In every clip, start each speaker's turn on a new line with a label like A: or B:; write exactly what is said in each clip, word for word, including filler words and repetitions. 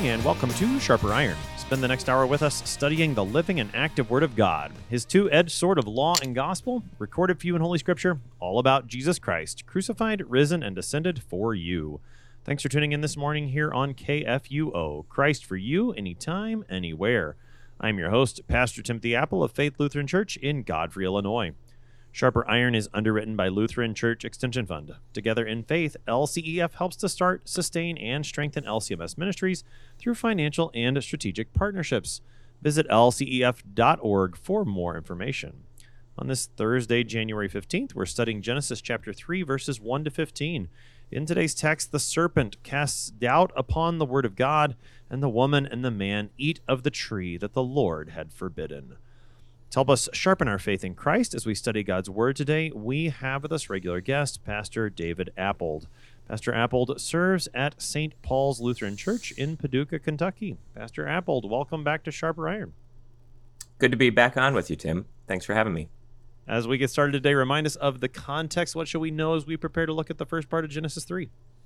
A: morning and welcome to Sharper Iron. Spend the next hour with us studying the living and active Word of God, His two-edged sword of law and gospel, recorded for you in Holy Scripture, all about Jesus Christ, crucified, risen, and descended for you. Thanks for tuning in this morning here on K F U O, Christ for you, anytime, anywhere. I'm your host, Pastor Timothy Apple of Faith Lutheran Church in Godfrey, Illinois. Sharper Iron is underwritten by Lutheran Church Extension Fund. Together in Faith, L C E F helps to start, sustain, and strengthen L C M S ministries through financial and strategic partnerships. Visit L C E F dot org for more information. On this Thursday, January fifteenth, we're studying Genesis chapter three, verses one to fifteen. In today's text, the serpent casts doubt upon the word of God, and the woman and the man eat of the tree that the Lord had forbidden. To help us sharpen our faith in Christ as we study God's Word today, we have with us regular guest, Pastor David Appold. Pastor Appold serves at Saint Paul's Lutheran Church in Paducah, Kentucky. Pastor Appold, welcome back to Sharper Iron.
B: Good to be back on with you, Tim. Thanks for having me.
A: As we get started today, remind us of the context. What should we know as we prepare to look at the first part of Genesis three?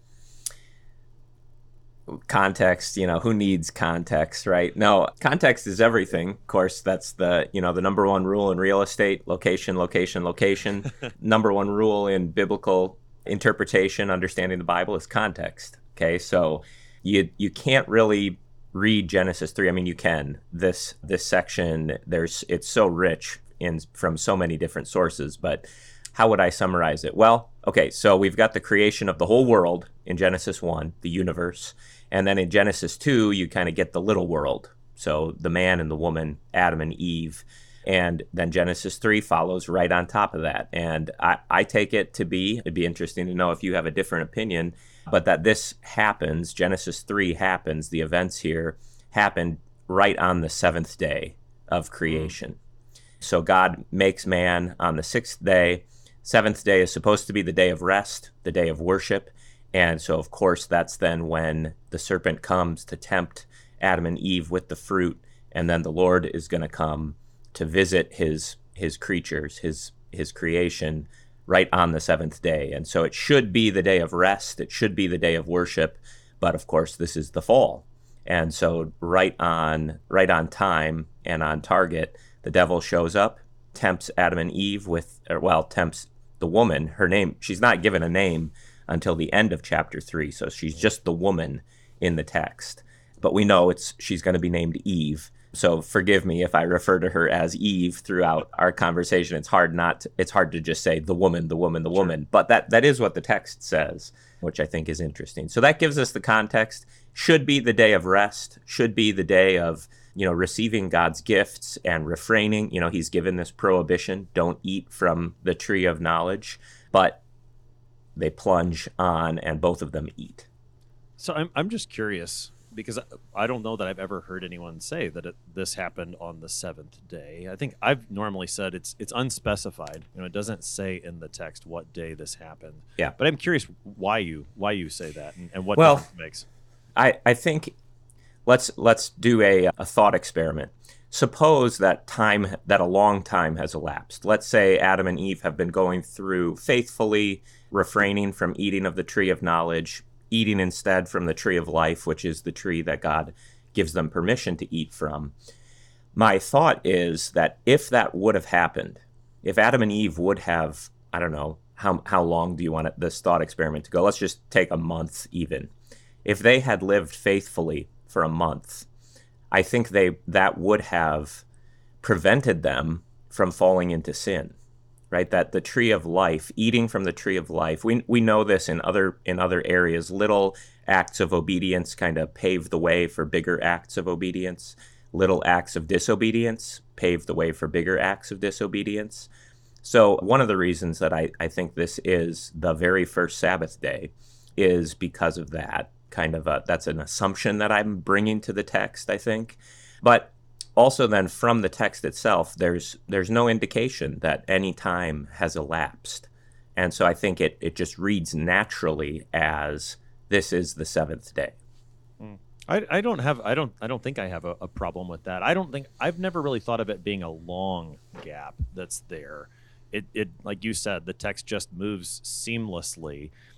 B: Context, you know, who needs context, right? No, context is everything. Of course, that's the, you know, the number one rule in real estate: location, location, location. Number one rule in biblical interpretation, understanding the Bible, is context. Okay, so you you can't really read Genesis three. I mean, you can. This this section, there's it's so rich in from so many different sources, but how would I summarize it? Well, okay, so we've got the creation of the whole world in Genesis one, the universe. And then in Genesis two, you kind of get the little world. So the man and the woman, Adam and Eve. And then Genesis three follows right on top of that. And I, I take it to be, it'd be interesting to know if you have a different opinion, but that this happens, Genesis three happens, the events here happen right on the seventh day of creation. So God makes man on the sixth day. Seventh day is supposed to be the day of rest, the day of worship. And so, of course, that's then when the serpent comes to tempt Adam and Eve with the fruit. And then the Lord is going to come to visit his his creatures, his his creation, right on the seventh day. And so it should be the day of rest. It should be the day of worship. But, of course, this is the fall. And so right on right on time and on target, the devil shows up, tempts Adam and Eve with, or, well, tempts the woman. Her name, she's not given a name until the end of chapter three. So she's just the woman in the text. But we know it's she's going to be named Eve. So forgive me if I refer to her as Eve throughout our conversation. It's hard not to, it's hard to just say the woman, the woman, the
A: Sure.
B: woman. But that that is what the text says, which I think is interesting. So that gives us the context. Should be the day of rest, should be the day of, you know, receiving God's gifts and refraining. You know, he's given this prohibition, don't eat from the tree of knowledge. But they plunge on, and both of them eat.
A: So I'm I'm just curious, because I don't know that I've ever heard anyone say that it, this happened on the seventh day. I think I've normally said it's it's unspecified. You know, it doesn't say in the text what day this happened.
B: Yeah.
A: But I'm curious why you why you say that and, and what
B: Well,
A: difference it makes.
B: I, I think let's let's do a, a thought experiment. Suppose that time that a long time has elapsed. Let's say Adam and Eve have been going through faithfully refraining from eating of the tree of knowledge, eating instead from the tree of life, which is the tree that God gives them permission to eat from. My thought is that if that would have happened, if Adam and Eve would have, I don't know, how how long do you want it, this thought experiment to go? Let's just take a month even. If they had lived faithfully for a month, I think they that would have prevented them from falling into sin. Right, that the tree of life, eating from the tree of life, we we know this in other in other areas. Little acts of obedience kind of pave the way for bigger acts of obedience. Little acts of disobedience pave the way for bigger acts of disobedience. So one of the reasons that I, I think this is the very first Sabbath day is because of that kind of a, that's an assumption that I'm bringing to the text, I think. But also then from the text itself, there's there's no indication that any time has elapsed. And so I think it, it just reads naturally as this is the seventh day.
A: I, I don't have I don't I don't think I have a, a problem with that. I don't think I've never really thought of it being a long gap that's there. It it like you said, the text just moves seamlessly.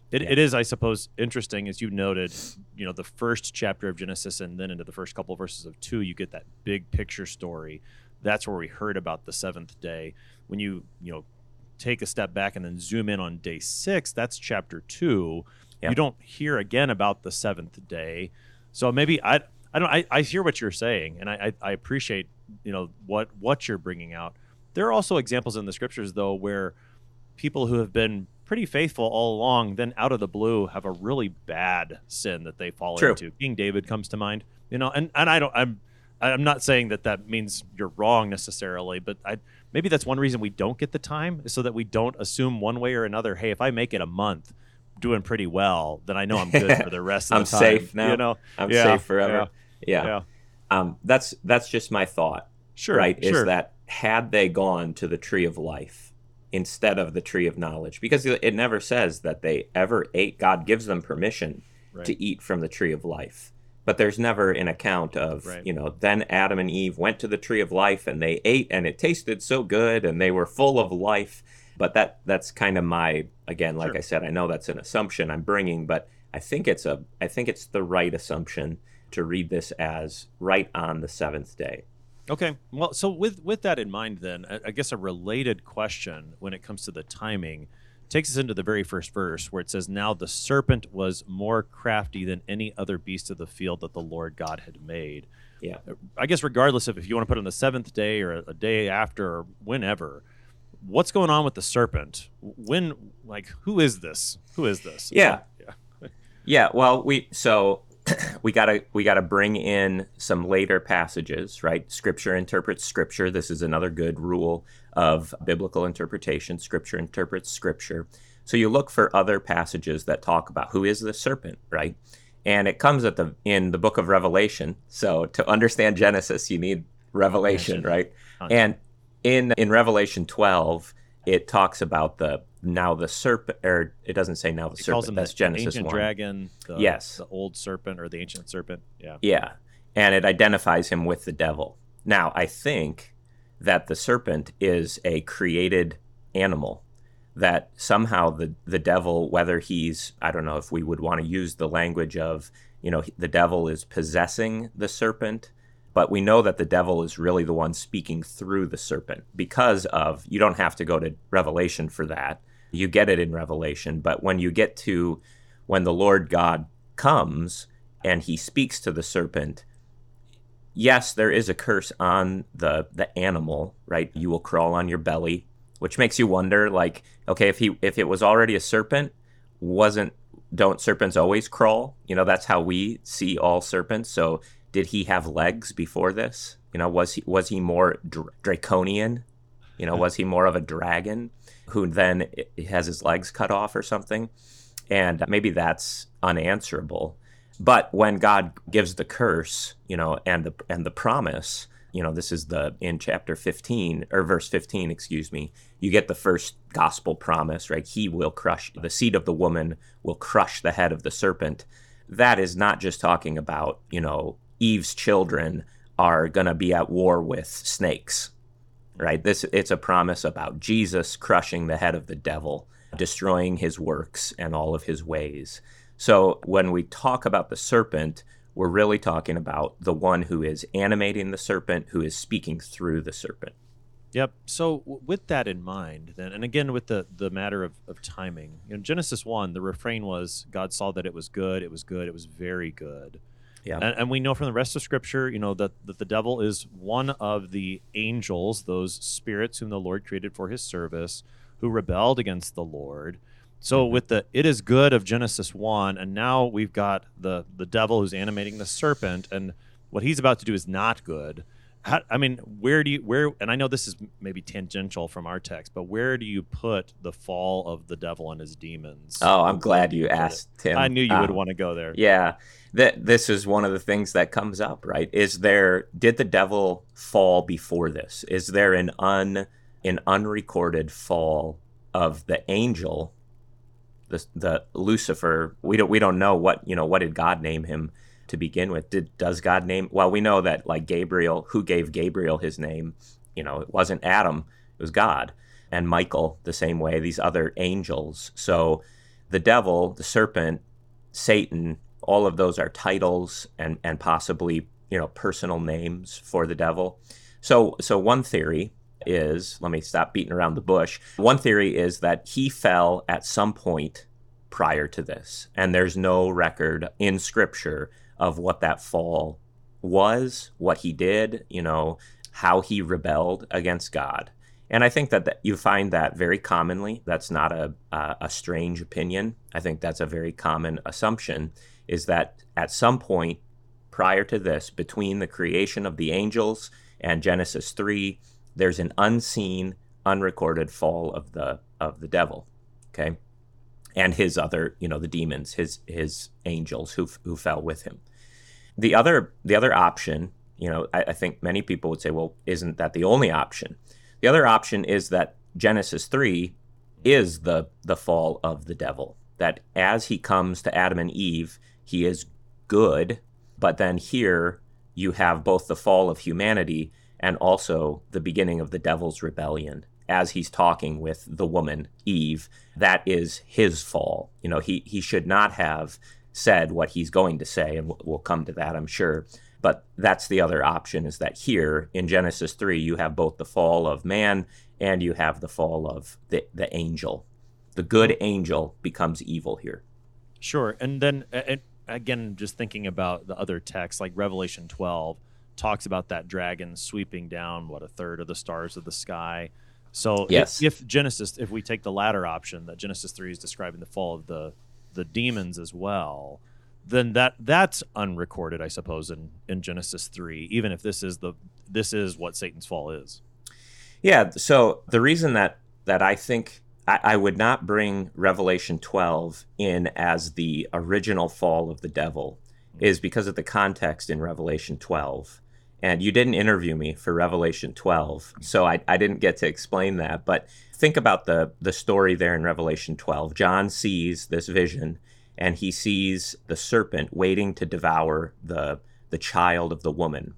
A: It,
B: Yeah.
A: it is, I suppose, interesting, as you noted, you know, the first chapter of Genesis and then into the first couple of verses of two, you get that big picture story. That's where we heard about the seventh day. When you, you know, take a step back and then zoom in on day six, that's chapter two.
B: Yeah.
A: You don't hear again about the seventh day. So maybe I, I don't, I, I hear what you're saying, and I, I, I appreciate, you know, what, what you're bringing out. There are also examples in the scriptures, though, where people who have been pretty faithful all along, then out of the blue have a really bad sin that they fall
B: True.
A: into. King David comes to mind, you know, and, and I don't, I'm, I'm not saying that that means you're wrong necessarily, but I, maybe that's one reason we don't get the time, is so that we don't assume one way or another, hey, if I make it a month doing pretty well, then I know I'm good for the rest of
B: I'm
A: the time.
B: safe now.
A: You know,
B: I'm
A: Yeah,
B: safe forever.
A: Yeah.
B: Yeah.
A: yeah.
B: Um, that's that's just my thought,
A: Sure.
B: right?
A: Sure.
B: Is that had they gone to the tree of life instead of the tree of knowledge, because it never says that they ever ate. God gives them permission
A: Right.
B: to eat from the tree of life, but there's never an account of,
A: Right.
B: you know, then Adam and Eve went to the tree of life and they ate and it tasted so good and they were full of life. But that that's kind of my, again, like
A: Sure.
B: I said, I know that's an assumption I'm bringing, but I think it's a I think it's the right assumption to read this as right on the seventh day.
A: Okay. Well, so with with that in mind, then I, I guess a related question when it comes to the timing takes us into the very first verse, where it says, "Now the serpent was more crafty than any other beast of the field that the Lord God had made."
B: Yeah.
A: I guess regardless of if you want to put it on the seventh day or a day after or whenever, what's going on with the serpent? When, like, who is this? Who is this?
B: Yeah.
A: Yeah.
B: Yeah, well, we so we gotta we gotta bring in some later passages, right? Scripture interprets Scripture. This is another good rule of biblical interpretation. Scripture interprets Scripture. So you look for other passages that talk about who is the serpent, right? And it comes at the in the book of Revelation. So to understand Genesis, you need Revelation,
A: Mention.
B: right?
A: Okay.
B: And in in Revelation twelve, it talks about the now the serpent, or it doesn't say now the
A: It calls
B: serpent.
A: him
B: That's
A: the
B: Genesis
A: ancient
B: one.
A: dragon, the,
B: Yes.
A: the old serpent or the ancient serpent. Yeah.
B: Yeah, and it identifies him with the devil. Now, I think that the serpent is a created animal, that somehow the the devil, whether he's, I don't know if we would want to use the language of, you know, the devil is possessing the serpent, but we know that the devil is really the one speaking through the serpent because of, you don't have to go to Revelation for that. You get it in Revelation, but when you get to when the Lord God comes and he speaks to the serpent, yes, there is a curse on the the animal, right? You will crawl on your belly, which makes you wonder, like, okay, if he if it was already a serpent, wasn't don't serpents always crawl? You know, that's how we see all serpents. So did he have legs before this? You know, was he was he more dr- draconian? You know, was he more of a dragon who then has his legs cut off or something? And maybe that's unanswerable. But when God gives the curse, you know, and the and the promise, you know, this is the in chapter fifteen or verse fifteen, excuse me, you get the first gospel promise, right? He will crush, the seed of the woman will crush the head of the serpent. That is not just talking about, you know, Eve's children are going to be at war with snakes, right? This it's a promise about Jesus crushing the head of the devil, destroying his works and all of his ways. So when we talk about the serpent, we're really talking about the one who is animating the serpent, who is speaking through the serpent.
A: Yep. So w- with that in mind, then, and again with the the matter of, of timing, in Genesis one, the refrain was, God saw that it was good, it was good, it was very good.
B: Yeah.
A: And, and we know from the rest of Scripture, you know, that, that the devil is one of the angels, those spirits whom the Lord created for his service, who rebelled against the Lord. So
B: Mm-hmm.
A: with the it is good of Genesis one, and now we've got the the devil who's animating the serpent, and what he's about to do is not good. How, I mean, where do you where? And I know this is maybe tangential from our text, but where do you put the fall of the devil and his demons?
B: Oh, I'm glad you asked, Tim.
A: I knew you would
B: Um,
A: want to go there.
B: Yeah, that this is one of the things that comes up, right? Is there did the devil fall before this? Is there an un an unrecorded fall of the angel, the the Lucifer? We don't we don't know what, you know, what did God name him to begin with? Did does God name? Well, we know that, like, Gabriel, who gave Gabriel his name, you know, it wasn't Adam, it was God, and Michael the same way. These other angels. So the devil, the serpent, Satan, all of those are titles and, and possibly, you know, personal names for the devil. So, so one theory is, let me stop beating around the bush. One theory is that he fell at some point prior to this, and there's no record in Scripture of what that fall was, what he did, you know, how he rebelled against God. And I think that, that you find that very commonly. That's not a, a a strange opinion. I think that's a very common assumption, is that at some point prior to this, between the creation of the angels and Genesis three, there's an unseen, unrecorded fall of the of the devil, okay, and his other, you know, the demons, his his angels who who fell with him. The other the other option, you know, I, I think many people would say, well, isn't that the only option? The other option is that Genesis three is the the fall of the devil, that as he comes to Adam and Eve, he is good, but then here you have both the fall of humanity and also the beginning of the devil's rebellion. As he's talking with the woman, Eve, that is his fall. You know, he, he should not have said what he's going to say, and we'll come to that, I'm sure. But that's the other option, is that here in Genesis three, you have both the fall of man and you have the fall of the, the angel. The good angel becomes evil here.
A: Sure. And then, uh, again, just thinking about the other texts, like Revelation twelve talks about that dragon sweeping down, what, a third of the stars of the sky. So
B: yes.
A: if, if Genesis, if we take the latter option, that Genesis three is describing the fall of the, the demons as well, then that that's unrecorded, I suppose, in, in Genesis three, even if this is the this is what Satan's fall is.
B: Yeah, so the reason that that I think I, I would not bring Revelation twelve in as the original fall of the devil is because of the context in Revelation twelve. And you didn't interview me for Revelation twelve, so I, I didn't get to explain that. But think about the the story there in Revelation twelve. John sees this vision, and he sees the serpent waiting to devour the the child of the woman.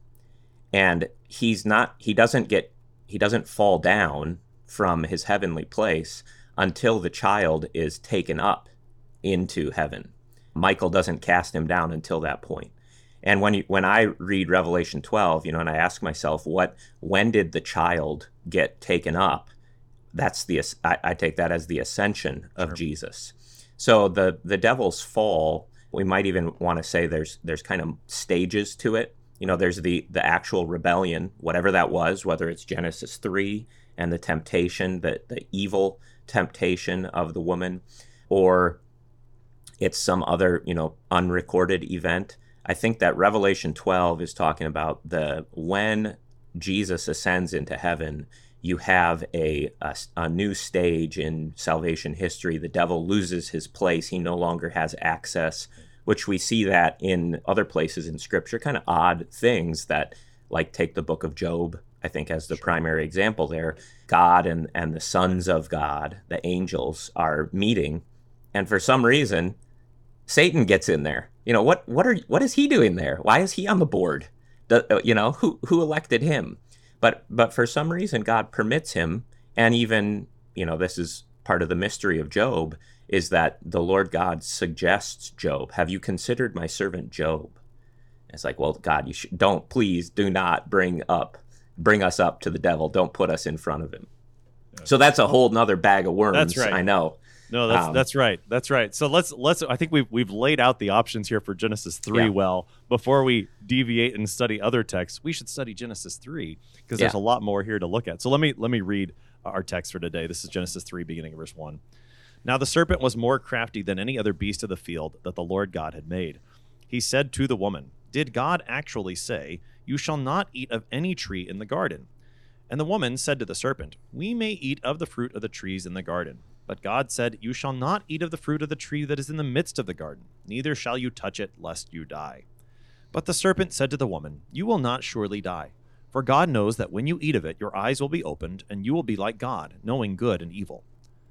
B: And he's not he doesn't get he doesn't fall down from his heavenly place until the child is taken up into heaven. Michael doesn't cast him down until that point. And when you, when I read Revelation twelve, you know, and I ask myself, what when did the child get taken up? That's the I, I take that as the ascension of
A: Sure.
B: Jesus. So the the devil's fall, we might even want to say there's there's kind of stages to it. You know, there's the the actual rebellion, whatever that was, whether it's Genesis three and the temptation, the the evil temptation of the woman, or it's some other, you know, unrecorded event. I think that Revelation twelve is talking about the when Jesus ascends into heaven, you have a, a, a new stage in salvation history. The devil loses his place. He no longer has access, which we see that in other places in Scripture, kind of odd things that, like, take the book of Job, I think, as the
A: Sure.
B: primary example there. God and, and the sons of God, the angels, are meeting. And for some reason, Satan gets in there. You know, what what are what is he doing there? Why is he on the board? The, you know, who who elected him? But but for some reason, God permits him. And even, you know, this is part of the mystery of Job, is that the Lord God suggests Job, have you considered my servant Job? It's like, well, God, you should, don't, please do not bring up, bring us up to the devil. Don't put us in front of him. So that's a whole nother bag of worms.
A: That's right.
B: I know.
A: No, that's
B: Um,
A: that's right. That's right. So let's let's. I think we've we've laid out the options here for Genesis three
B: Yeah.
A: well. Before we deviate and study other texts, we should study Genesis three because there's
B: Yeah.
A: a lot more here to look at. So let me let me read our text for today. This is Genesis three, beginning of verse one. Now the serpent was more crafty than any other beast of the field that the Lord God had made. He said to the woman, "Did God actually say, 'You shall not eat of any tree in the garden'?" And the woman said to the serpent, "We may eat of the fruit of the trees in the garden. But God said, 'You shall not eat of the fruit of the tree that is in the midst of the garden, neither shall you touch it, lest you die.' But the serpent said to the woman, 'You will not surely die. For God knows that when you eat of it, your eyes will be opened, and you will be like God, knowing good and evil.'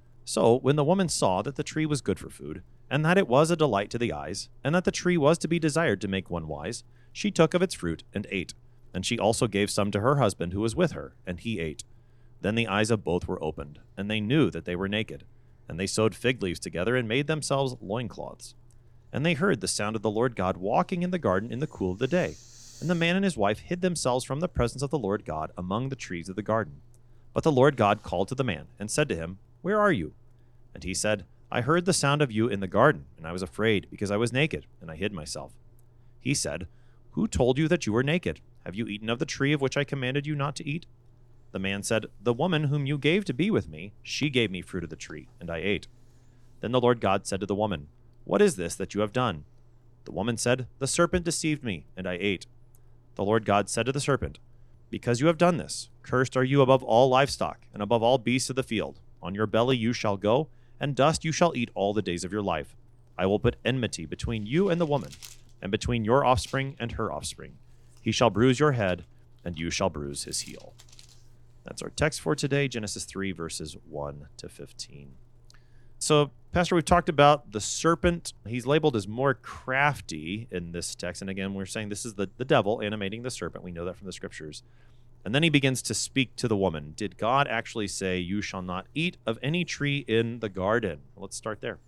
A: So when the woman saw that the tree was good for food, and that it was a delight to the eyes, and that the tree was to be desired to make one wise, she took of its fruit and ate. And she also gave some to her husband who was with her, and he ate. Then the eyes of both were opened, and they knew that they were naked. And they sewed fig leaves together and made themselves loincloths. And they heard the sound of the Lord God walking in the garden in the cool of the day. And the man and his wife hid themselves from the presence of the Lord God among the trees of the garden. But the Lord God called to the man and said to him, Where are you? And he said, I heard the sound of you in the garden, and I was afraid, because I was naked, and I hid myself. He said, Who told you that you were naked? Have you eaten of the tree of which I commanded you not to eat? The man said, The woman whom you gave to be with me, she gave me fruit of the tree, and I ate. Then the Lord God said to the woman, What is this that you have done? The woman said, The serpent deceived me, and I ate. The Lord God said to the serpent, Because you have done this, cursed are you above all livestock, and above all beasts of the field. On your belly you shall go, and dust you shall eat all the days of your life. I will put enmity between you and the woman, and between your offspring and her offspring. He shall bruise your head, and you shall bruise his heel. That's our text for today, Genesis three, verses one to fifteen. So, Pastor, we've talked about the serpent. He's labeled as more crafty in this text. And again, we're saying this is the, the devil animating the serpent. We know that from the scriptures. And then he begins to speak to the woman. Did God actually say, You shall not eat of any tree in the garden? Let's start there.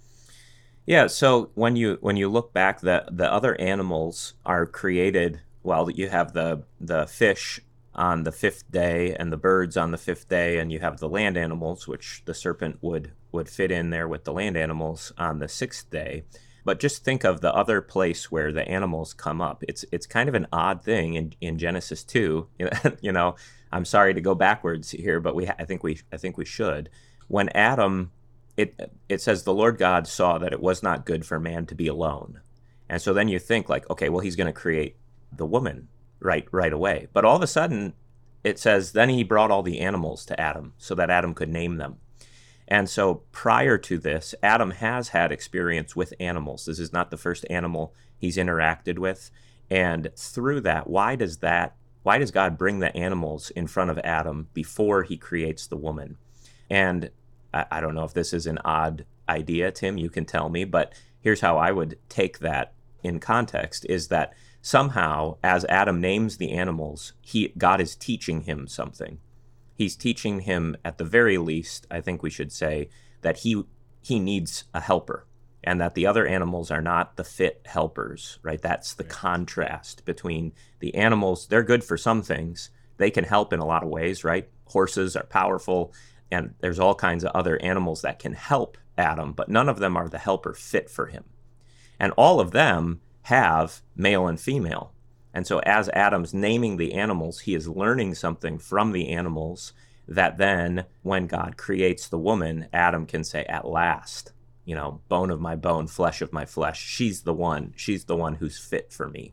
B: Yeah, so when you when you look back, the, the other animals are created, well, you have the the fish on the fifth day and the birds on the fifth day, and you have the land animals, which the serpent would would fit in there with the land animals on the sixth day. But just think of the other place where the animals come up. It's it's kind of an odd thing in, in Genesis two. You know, I'm sorry to go backwards here, but we I think we I think we should. When Adam, it it says the Lord God saw that it was not good for man to be alone, and so then you think like, okay, well, he's going to create the woman right right away. But all of a sudden, it says then he brought all the animals to Adam so that Adam could name them. And so prior to this, Adam has had experience with animals. This is not the first animal he's interacted with. And through that, why does that, why does God bring the animals in front of Adam before he creates the woman? And I, I don't know if this is an odd idea, Tim, you can tell me, but here's how I would take that in context, is that somehow as Adam names the animals, he God is teaching him something. He's teaching him, at the very least, I think we should say, that he he needs a helper, and that the other animals are not the fit helpers, right? That's the contrast between the animals. They're good for some things. They can help in a lot of ways, right? Horses are powerful, and there's all kinds of other animals that can help Adam, but none of them are the helper fit for him. And all of them have male and female. And so as Adam's naming the animals, he is learning something from the animals that then when God creates the woman, Adam can say, at last, you know, bone of my bone, flesh of my flesh, she's the one, she's the one who's fit for me.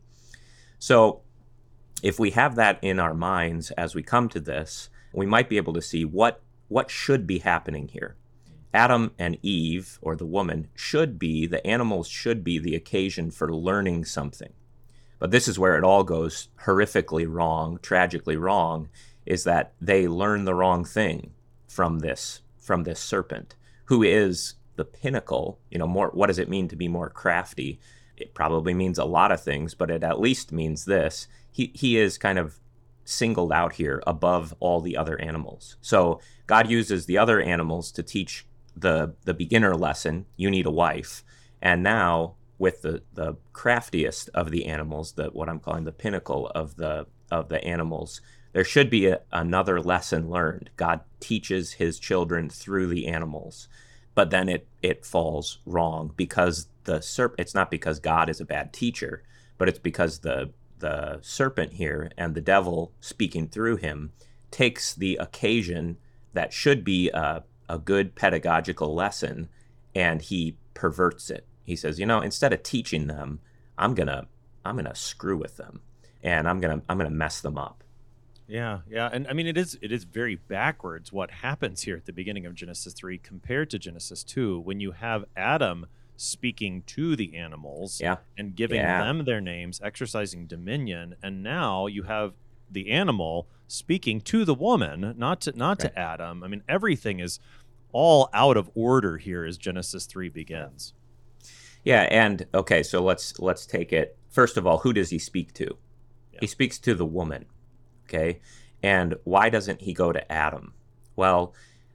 B: So if we have that in our minds as we come to this, we might be able to see what what should be happening here. Adam and Eve, or the woman, should be, the animals should be the occasion for learning something. But this is where it all goes horrifically wrong, tragically wrong, is that they learn the wrong thing from this, from this serpent, who is the pinnacle. You know, more, what does it mean to be more crafty? It probably means a lot of things, but it at least means this. He he is kind of singled out here above all the other animals. So God uses the other animals to teach the the beginner lesson, you need a wife. And now with the, the craftiest of the animals, the what I'm calling the pinnacle of the of the animals, there should be a, another lesson learned. God teaches his children through the animals, but then it it falls wrong because the serp. It's not because God is a bad teacher, but it's because the the serpent here and the devil speaking through him takes the occasion that should be a, a good pedagogical lesson, and he perverts it. He says, you know, instead of teaching them, I'm gonna I'm gonna screw with them, and I'm gonna I'm gonna mess them up.
A: Yeah, yeah, and I mean it is it is very backwards what happens here at the beginning of Genesis three compared to Genesis two, when you have Adam speaking to the animals
B: yeah.
A: and giving
B: yeah.
A: them their names, exercising dominion, and now you have the animal speaking to the woman, not to not right. to Adam. I mean, everything is all out of order here as Genesis three begins.
B: Yeah, and okay, so let's let's take it. First of all, who does he speak to? Yeah. He speaks to the woman. Okay? And why doesn't he go to Adam? Well,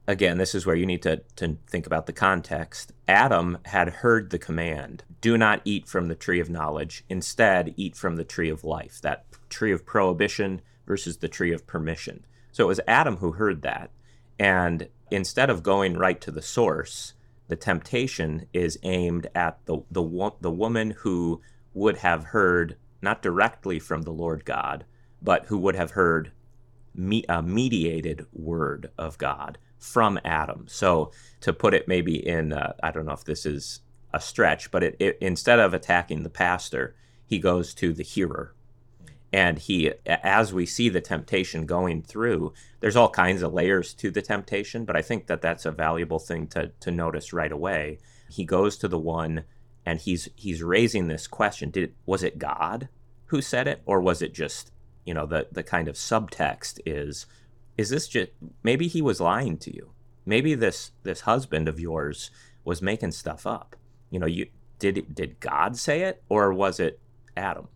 B: again, this is where you need to, to think about the context. Adam had heard the command, do not eat from the tree of knowledge. Instead, eat from the tree of life, that tree of prohibition versus the tree of permission. So it was Adam who heard that. And instead of going right to the source, the temptation is aimed at the, the, the woman who would have heard, not directly from the Lord God, but who would have heard me, a mediated word of God from Adam. So to put it maybe in, uh, I don't know if this is a stretch, but it, it, instead of attacking the pastor, he goes to the hearer. And he, as we see the temptation going through, there's all kinds of layers to the temptation, but I think that that's a valuable thing to, to notice right away. He goes to the one and he's he's raising this question. Did was it God who said it, or was it just, you know, the, the kind of subtext is, is this just, maybe he was lying to you. Maybe this this husband of yours was making stuff up. You know, you did it, did God say it, or was it Adam?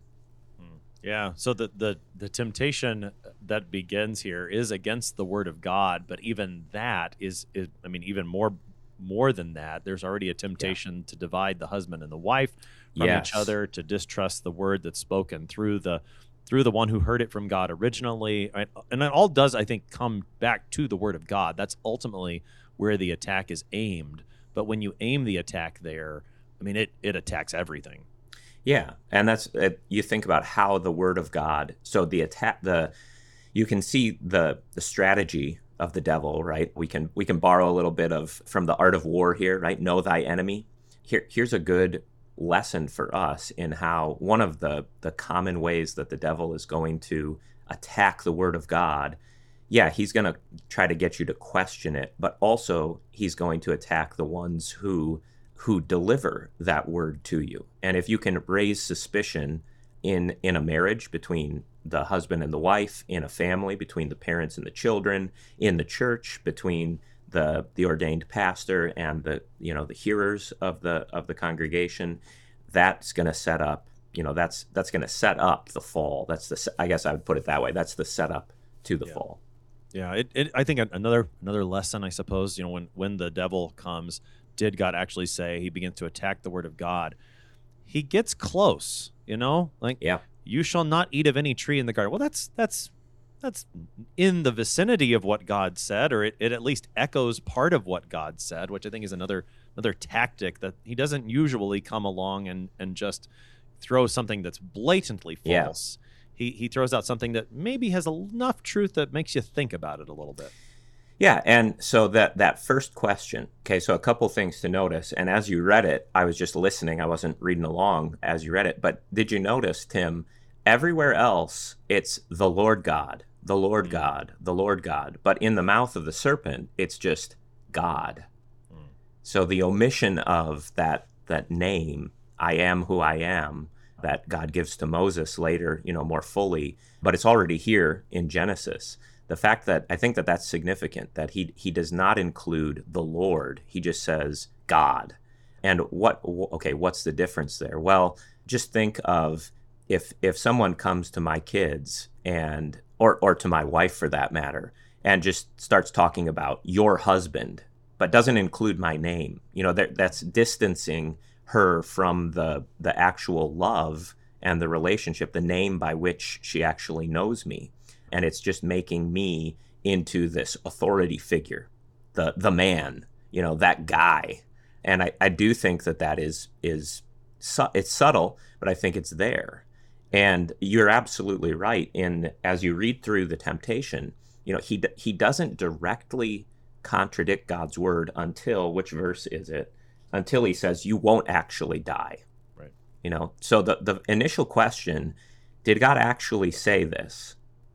A: Yeah, so the, the the temptation that begins here is against the word of God, but even that is, is I mean, even more more than that, there's already a temptation yeah. to divide the husband and the wife from
B: yes.
A: each other, to distrust the word that's spoken through the through the one who heard it from God originally. Right? And it all does, I think, come back to the word of God. That's ultimately where the attack is aimed. But when you aim the attack there, I mean, it it attacks everything.
B: Yeah, and that's uh, you think about how the word of God. So the attack, the you can see the the strategy of the devil, right? We can we can borrow a little bit of from the art of war here, right? Know thy enemy. Here here's a good lesson for us in how one of the the common ways that the devil is going to attack the word of God. Yeah, he's going to try to get you to question it, but also he's going to attack the ones who. who deliver that word to you. And if you can raise suspicion in in a marriage between the husband and the wife, in a family between the parents and the children, in the church between the the ordained pastor and the you know the hearers of the of the congregation, that's going to set up you know that's that's going to set up the fall. That's the I guess I would put it that way. That's the setup to the
A: yeah.
B: fall.
A: Yeah, it, it I think another another lesson, I suppose, you know, when when the devil comes, did God actually say, he begins to attack the word of God, he gets close, you know, like,
B: yeah.
A: you shall not eat of any tree in the garden. Well, that's that's that's in the vicinity of what God said, or it, it at least echoes part of what God said, which I think is another another tactic that he doesn't usually come along and, and just throw something that's blatantly false. Yeah. He he throws out something that maybe has enough truth that makes you think about it a little bit.
B: Yeah, and so that that first question, okay, so a couple things to notice, and as you read it, I was just listening, I wasn't reading along as you read it, but did you notice, Tim, everywhere else, it's the Lord God, the Lord mm. God, the Lord God, but in the mouth of the serpent, it's just God. Mm. So the omission of that that name, I am who I am, that God gives to Moses later, you know, more fully, but it's already here in Genesis. The fact that I think that that's significant, that he he does not include the Lord. He just says God. And what, okay, what's the difference there? Well, just think of if if someone comes to my kids and, or or to my wife for that matter, and just starts talking about your husband, but doesn't include my name, you know, that that's distancing her from the the actual love and the relationship, the name by which she actually knows me. And it's just making me into this authority figure, the the man, you know, that guy. And I, I do think that that is, is su- it's subtle, but I think it's there. And you're absolutely right. In as you read through the temptation, you know, he he doesn't directly contradict God's word until, which verse is it? Until he says, you won't actually die.
A: Right.
B: You know, so the, the initial question, did God actually say this?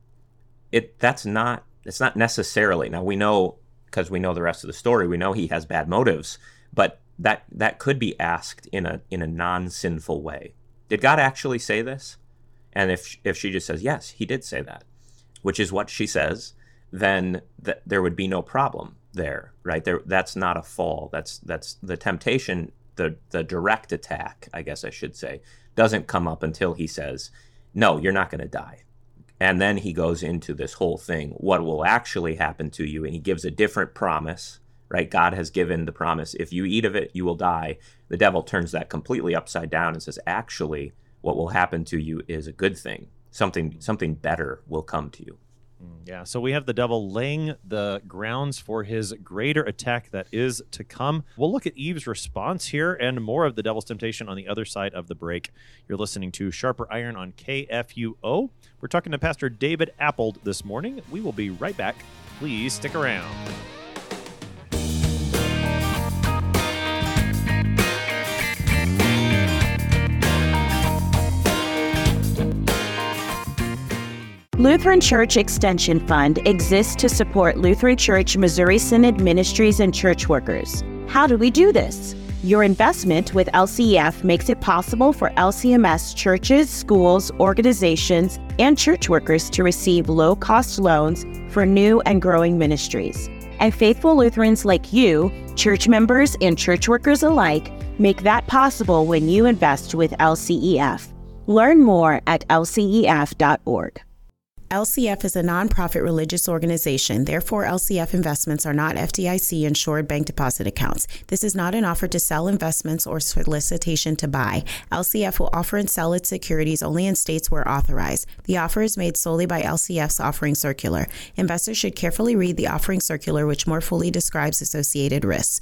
B: It that's not it's not necessarily. Now we know, because we know the rest of the story, we know he has bad motives, but that that could be asked in a in a non-sinful way. Did God actually say this? And if if she just says yes, he did say that, which is what she says, then th- there would be no problem there, right? There that's not a fall. That's that's the temptation, the the direct attack, I guess I should say, doesn't come up until he says, no, you're not going to die. And then he goes into this whole thing, what will actually happen to you, and he gives a different promise, right? God has given the promise, if you eat of it, you will die. The devil turns that completely upside down and says, actually, what will happen to you is a good thing. Something, something better will come to you.
A: Yeah, so we have the devil laying the grounds for his greater attack that is to come. We'll look at Eve's response here and more of the devil's temptation on the other side of the break. You're listening to Sharper Iron on K F U O. We're talking to Pastor David Appold this morning. We will be right back. Please stick around.
C: Lutheran Church Extension Fund exists to support Lutheran Church Missouri Synod ministries and church workers. How do we do this? Your investment with L C E F makes it possible for L C M S churches, schools, organizations, and church workers to receive low-cost loans for new and growing ministries. And faithful Lutherans like you, church members and church workers alike, make that possible when you invest with L C E F. Learn more at L C E F dot org.
D: L C F is a nonprofit religious organization. Therefore, L C F investments are not F D I C-insured bank deposit accounts. This is not an offer to sell investments or solicitation to buy. L C F will offer and sell its securities only in states where authorized. The offer is made solely by L C F's offering circular. Investors should carefully read the offering circular, which more fully describes associated risks.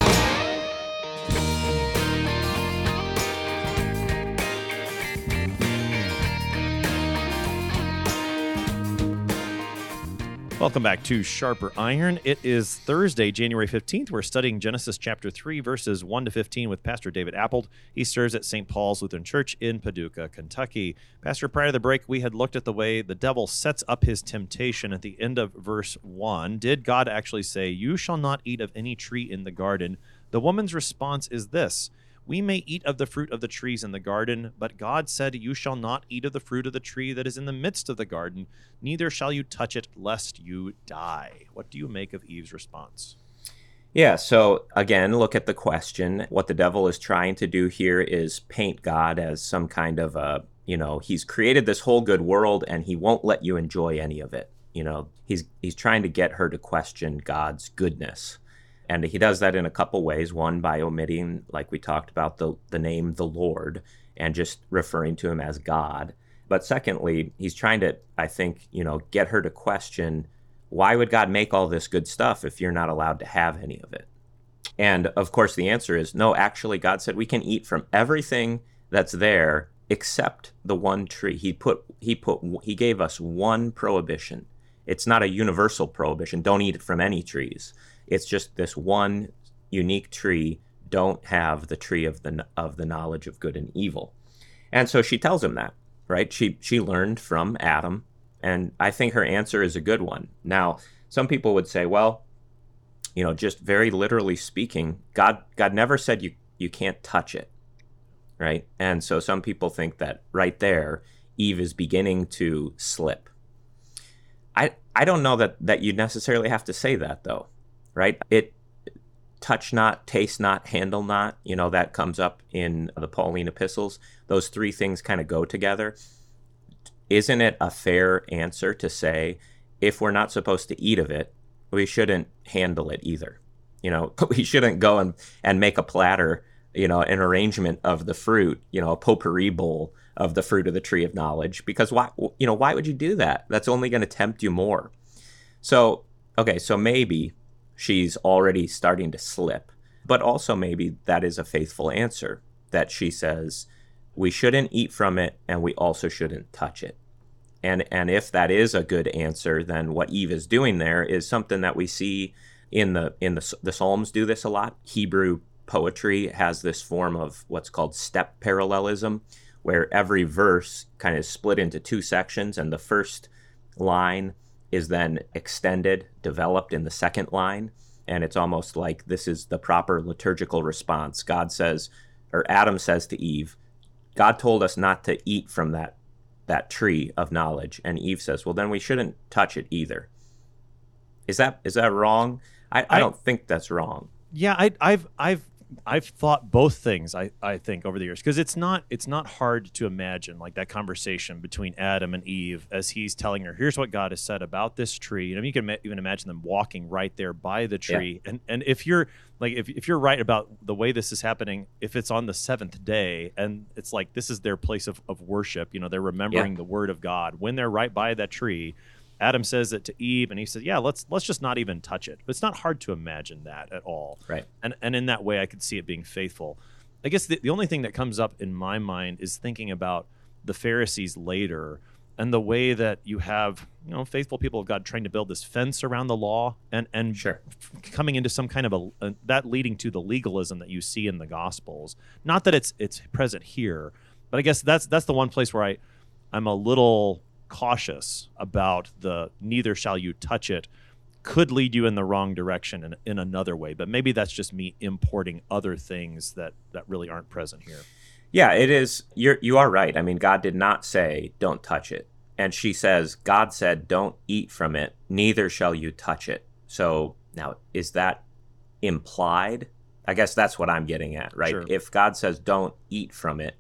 A: Welcome back to Sharper Iron. It is Thursday, January fifteenth. We're studying Genesis chapter three, verses one to fifteen with Pastor David Appold. He serves at Saint Paul's Lutheran Church in Paducah, Kentucky. Pastor, prior to the break, we had looked at the way the devil sets up his temptation at the end of verse one. Did God actually say, "You shall not eat of any tree in the garden"? The woman's response is this: "We may eat of the fruit of the trees in the garden, but God said, you shall not eat of the fruit of the tree that is in the midst of the garden, neither shall you touch it, lest you die." What do you make of Eve's response?
B: Yeah, so again, look at the question. What the devil is trying to do here is paint God as some kind of a, you know, he's created this whole good world and he won't let you enjoy any of it. You know, he's he's trying to get her to question God's goodness. And he does that in a couple ways. One, by omitting, like we talked about, the, the name the Lord and just referring to him as God. But secondly, he's trying to, I think, you know, get her to question, why would God make all this good stuff if you're not allowed to have any of it? And of course, the answer is no, actually, God said we can eat from everything that's there except the one tree. He put, he put, he gave us one prohibition. It's not a universal prohibition. Don't eat from any trees. It's just this one unique tree. Don't have the tree of the of the knowledge of good and evil. And so she tells him that, right? She she learned from Adam, and I think her answer is a good one. Now, some people would say, well, you know, just very literally speaking, God God never said you you can't touch it, right? And so some people think that right there, Eve is beginning to slip. I I don't know that that you necessarily have to say that, though. Right? It touch not, taste not, handle not, you know, that comes up in the Pauline epistles. Those three things kind of go together. Isn't it a fair answer to say, if we're not supposed to eat of it, we shouldn't handle it either? You know, we shouldn't go and, and make a platter, you know, an arrangement of the fruit, you know, a potpourri bowl of the fruit of the tree of knowledge, because why, you know, why would you do that? That's only going to tempt you more. So, okay, so maybe she's already starting to slip, but also maybe that is a faithful answer, that she says we shouldn't eat from it and we also shouldn't touch it. And and if that is a good answer, then what Eve is doing there is something that we see in the in the the Psalms do this a lot. Hebrew poetry has this form of what's called step parallelism, where every verse kind of split into two sections, and the first line is then extended, developed in the second line. And it's almost like this is the proper liturgical response. God says, or Adam says to Eve, God told us not to eat from that, that tree of knowledge. And Eve says, well, then we shouldn't touch it either. Is that is that wrong? I, I, I don't think that's wrong.
A: Yeah, I, I've I've I've thought both things, I, I think, over the years, because it's not it's not hard to imagine like that conversation between Adam and Eve as he's telling her, here's what God has said about this tree. You know, you can ma- even imagine them walking right there by the tree. Yeah. And and if you're like if if you're right about the way this is happening, if it's on the seventh day and it's like this is their place of, of worship, you know, they're remembering yeah. the word of God when they're right by that tree. Adam says it to Eve, and he says, yeah, let's let's just not even touch it. But it's not hard to imagine that at all.
B: Right.
A: And and in that way, I could see it being faithful. I guess the, the only thing that comes up in my mind is thinking about the Pharisees later and the way that you have, you know, faithful people of God trying to build this fence around the law and, and
B: sure.
A: f- coming into some kind of a, a, that leading to the legalism that you see in the Gospels. Not that it's it's present here, but I guess that's that's the one place where I, I'm a little cautious about the neither shall you touch it could lead you in the wrong direction in, in another way. But maybe that's just me importing other things that, that really aren't present here.
B: Yeah, it is. You're, you are right. I mean, God did not say, don't touch it. And she says, God said, don't eat from it, neither shall you touch it. So now, is that implied? I guess that's what I'm getting at, right?
A: Sure.
B: If God says, don't eat from it,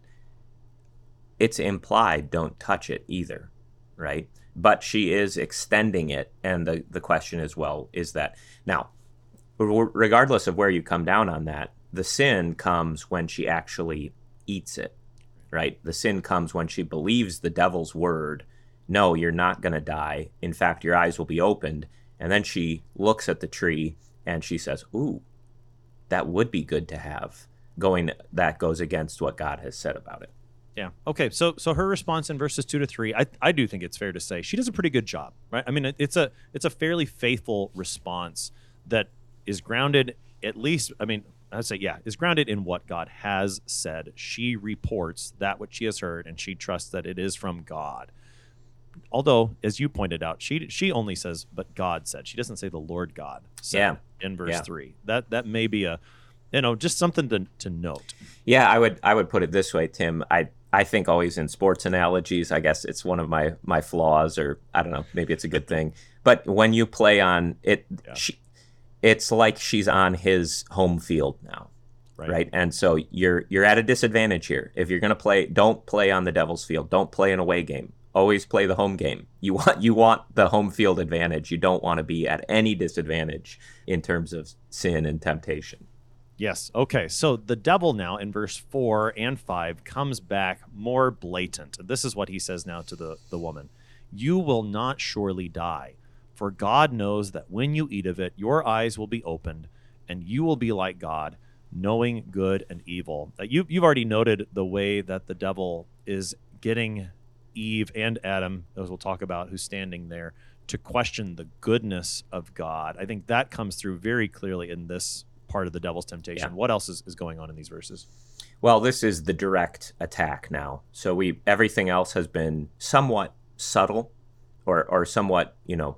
B: it's implied, don't touch it either. Right? But she is extending it. And the, the question is, well, is that now, regardless of where you come down on that, the sin comes when she actually eats it, right? The sin comes when she believes the devil's word. No, you're not going to die. In fact, your eyes will be opened. And then she looks at the tree and she says, ooh, that would be good to have. Going, that goes against what God has said about it.
A: Yeah. Okay. So so her response in verses two to three, I I do think it's fair to say she does a pretty good job, right? I mean, it, it's a it's a fairly faithful response that is grounded, at least. I mean, I'd say yeah, is grounded in what God has said. She reports that what she has heard, and she trusts that it is from God. Although, as you pointed out, she she only says, "But God said." She doesn't say the Lord God said
B: yeah.
A: in verse
B: yeah.
A: three. That that may be a, you know, just something to to note.
B: Yeah, I would I would put it this way, Tim. I. I think always in sports analogies. I guess it's one of my, my flaws, or I don't know, maybe it's a good thing. But when you play on it, yeah. she, it's like she's on his home field now, right. right? And so you're you're at a disadvantage here. If you're going to play, don't play on the Devil's field. Don't play an away game. Always play the home game. You want you want the home field advantage. You don't want to be at any disadvantage in terms of sin and temptation.
A: Yes. Okay. So the devil now in verse four and five comes back more blatant. This is what he says now to the, the woman. You will not surely die, for God knows that when you eat of it, your eyes will be opened, and you will be like God, knowing good and evil. Uh, you, you've already noted the way that the devil is getting Eve and Adam, as we'll talk about, who's standing there, to question the goodness of God. I think that comes through very clearly in this part of the devil's temptation. Yeah. What else is, is going on in these verses?
B: Well, this is the direct attack now. So we everything else has been somewhat subtle or or somewhat, you know,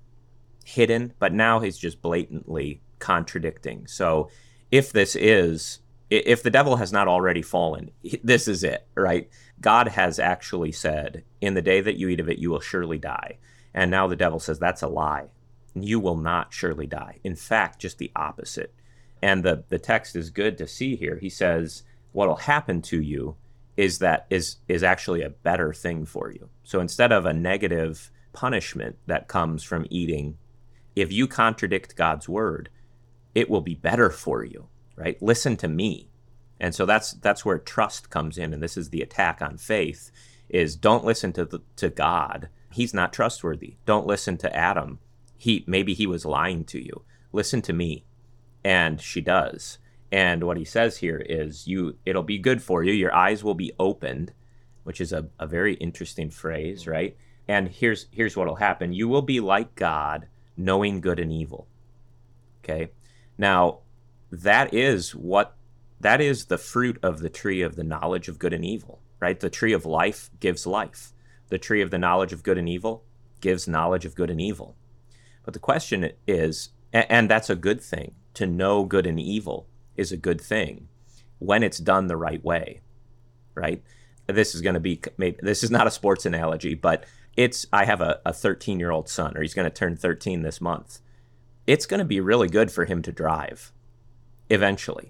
B: hidden, but now he's just blatantly contradicting. So if this is if the devil has not already fallen, this is it, right? God has actually said, in the day that you eat of it, you will surely die. And now the devil says, that's a lie. You will not surely die. In fact, just the opposite. And the, the text is good to see here. He says, what will happen to you is that is is actually a better thing for you. So instead of a negative punishment that comes from eating, if you contradict God's word, it will be better for you, right? Listen to me. And so that's that's where trust comes in. And this is the attack on faith, is don't listen to the, to God. He's not trustworthy. Don't listen to Adam. He maybe he was lying to you. Listen to me. And she does. And what he says here is, you it'll be good for you. Your eyes will be opened, which is a, a very interesting phrase, right? And here's here's what'll happen. You will be like God, knowing good and evil. Okay? Now, that is what that is the fruit of the tree of the knowledge of good and evil, right? The tree of life gives life. The tree of the knowledge of good and evil gives knowledge of good and evil. But the question is, and that's a good thing, to know good and evil is a good thing when it's done the right way, right? This is going to be, maybe this is not a sports analogy, but it's, I have a, a thirteen-year-old son, or he's going to turn thirteen this month. It's going to be really good for him to drive eventually.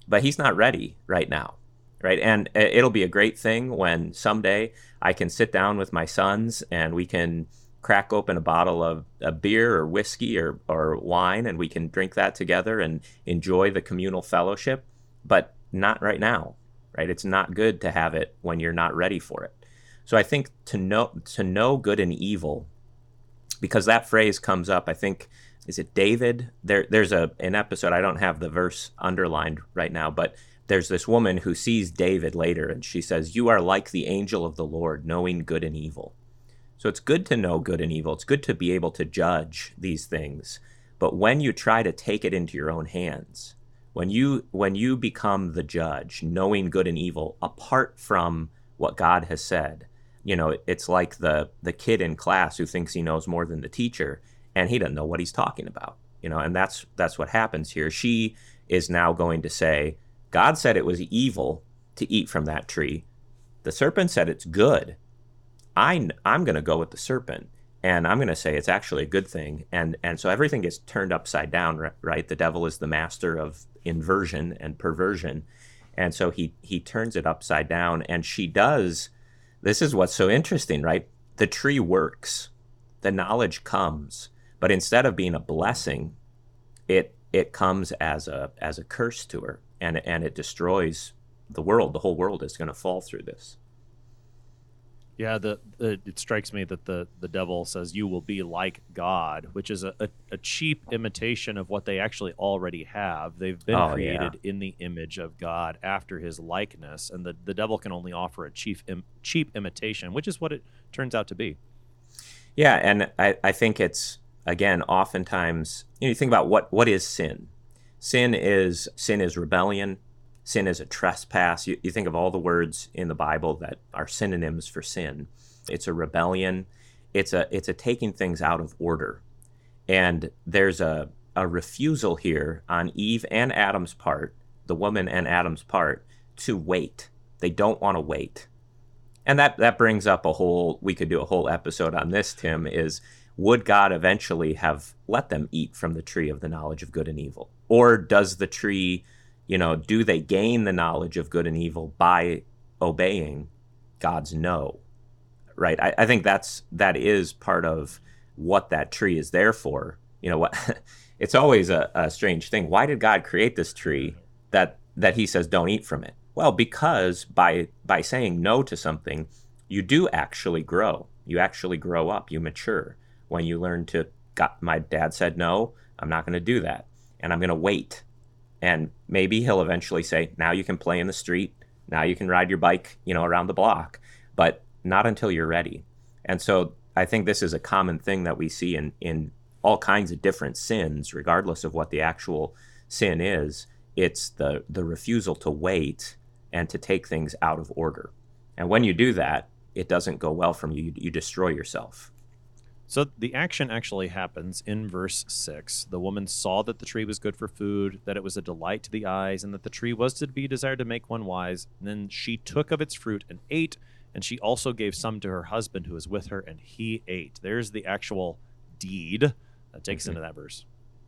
B: but he's not ready right now, right? And it'll be a great thing when someday I can sit down with my sons and we can crack open a bottle of a beer or whiskey or, or wine, and we can drink that together and enjoy the communal fellowship, but not right now, right? It's not good to have it when you're not ready for it. So I think to know to know good and evil, because that phrase comes up, I think, is it David? There, there's a an episode, I don't have the verse underlined right now, but there's this woman who sees David later, and she says, "You are like the angel of the Lord, knowing good and evil." So it's good to know good and evil. It's good to be able to judge these things. But when you try to take it into your own hands, when you when you become the judge, knowing good and evil, apart from what God has said, you know, it's like the the kid in class who thinks he knows more than the teacher, and he doesn't know what he's talking about. You know, and that's that's what happens here. She is now going to say, God said it was evil to eat from that tree. The serpent said it's good. I, I'm going to go with the serpent, and I'm going to say it's actually a good thing. And and so everything gets turned upside down, right? The devil is the master of inversion and perversion. And so he, he turns it upside down, and she does. This is what's so interesting, right? The tree works. The knowledge comes. But instead of being a blessing, it it comes as a as a curse to her, and, and it destroys the world. The whole world is going to fall through this.
A: Yeah, the, the it strikes me that the, the devil says you will be like God, which is a, a, a cheap imitation of what they actually already have. They've been
B: oh,
A: created
B: yeah.
A: in the image of God after his likeness, and the, the devil can only offer a cheap, im, cheap imitation, which is what it turns out to be.
B: Yeah, and I, I think it's, again, oftentimes, you know, you think about what, what is sin? Sin is sin is rebellion. Sin is a trespass. You, you think of all the words in the Bible that are synonyms for sin. It's a rebellion. It's a it's a taking things out of order. And there's a, a refusal here on Eve and Adam's part, the woman and Adam's part, to wait. They don't want to wait. And that, that brings up a whole, we could do a whole episode on this, Tim, is would God eventually have let them eat from the tree of the knowledge of good and evil? Or does the tree... You know, do they gain the knowledge of good and evil by obeying God's no? Right? I, I think that's that is part of what that tree is there for. You know, what it's always a, a strange thing. Why did God create this tree that that he says don't eat from it? Well, because by by saying no to something, you do actually grow. You actually grow up. You mature when you learn to. God, my dad said no, I'm not going to do that, and I'm going to wait. And maybe he'll eventually say, now you can play in the street. Now you can ride your bike, you know, around the block, but not until you're ready. And so I think this is a common thing that we see in, in all kinds of different sins, regardless of what the actual sin is. It's the, the refusal to wait and to take things out of order. And when you do that, it doesn't go well from you. You, you destroy yourself.
A: So the action actually happens in verse six. The woman saw that the tree was good for food, that it was a delight to the eyes, and that the tree was to be desired to make one wise. And then she took of its fruit and ate, and she also gave some to her husband who was with her, and he ate. There's the actual deed that takes mm-hmm. into that verse.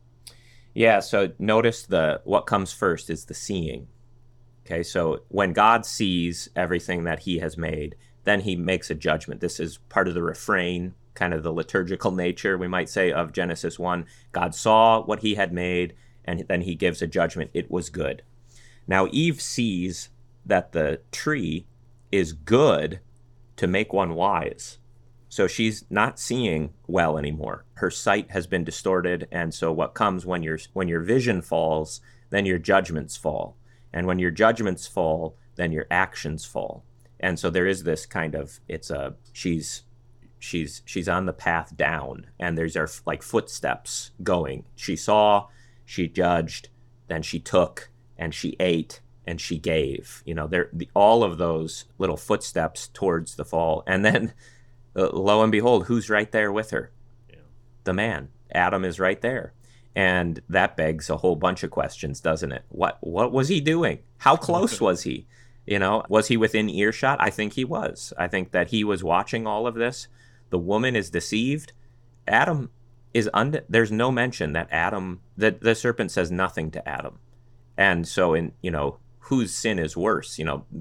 B: Yeah, so notice the what comes first is the seeing. Okay, so when God sees everything that he has made, then he makes a judgment. This is part of the refrain, kind of the liturgical nature, we might say, of Genesis one. God saw what he had made, and then he gives a judgment. It was good. Now Eve sees that the tree is good to make one wise. So she's not seeing well anymore. Her sight has been distorted, and so what comes when your when your vision falls, then your judgments fall. And when your judgments fall, then your actions fall. And so there is this kind of, it's a, she's She's she's on the path down, and there's our like footsteps going. She saw, she judged, then she took, and she ate, and she gave. You know, there the, all of those little footsteps towards the fall, and then uh, lo and behold, who's right there with her? Yeah. The man. Adam is right there, and that begs a whole bunch of questions, doesn't it? What what was he doing? How close was he? You know, was he within earshot? I think he was. I think that he was watching all of this. The woman is deceived. Adam is, und- there's no mention that Adam, that the serpent says nothing to Adam. And so in, you know, whose sin is worse? You know,